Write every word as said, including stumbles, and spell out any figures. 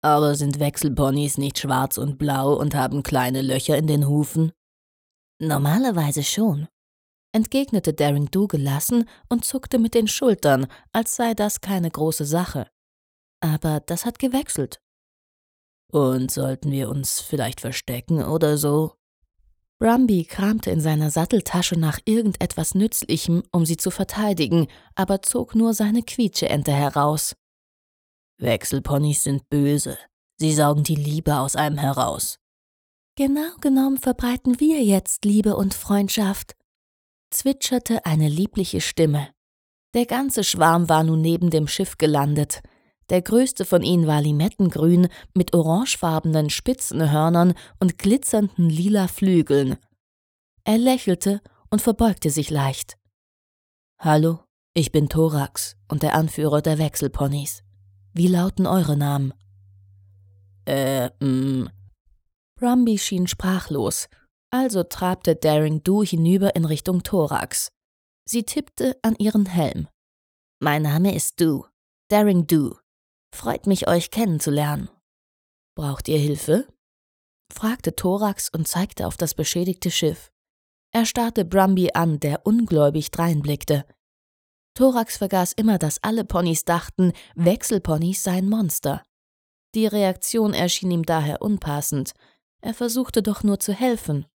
Aber sind Wechselponys nicht schwarz und blau und haben kleine Löcher in den Hufen? Normalerweise schon, entgegnete Derring-Do gelassen und zuckte mit den Schultern, als sei das keine große Sache. Aber das hat gewechselt. Und sollten wir uns vielleicht verstecken oder so? Brumby kramte in seiner Satteltasche nach irgendetwas Nützlichem, um sie zu verteidigen, aber zog nur seine Quietscheente heraus. Wechselponys sind böse. Sie saugen die Liebe aus einem heraus. Genau genommen verbreiten wir jetzt Liebe und Freundschaft, zwitscherte eine liebliche Stimme. Der ganze Schwarm war nun neben dem Schiff gelandet. Der größte von ihnen war limettengrün mit orangefarbenen Spitzenhörnern und glitzernden lila Flügeln. Er lächelte und verbeugte sich leicht. »Hallo, ich bin Thorax und der Anführer der Wechselponys. Wie lauten eure Namen?« Äh, mm. Brumby schien sprachlos, also trabte Derring-Do hinüber in Richtung Thorax. Sie tippte an ihren Helm. »Mein Name ist Do, Derring-Do. Freut mich, euch kennenzulernen.« »Braucht ihr Hilfe?« fragte Thorax und zeigte auf das beschädigte Schiff. Er starrte Brumby an, der ungläubig dreinblickte. Thorax vergaß immer, dass alle Ponys dachten, Wechselponys seien Monster. Die Reaktion erschien ihm daher unpassend. Er versuchte doch nur zu helfen.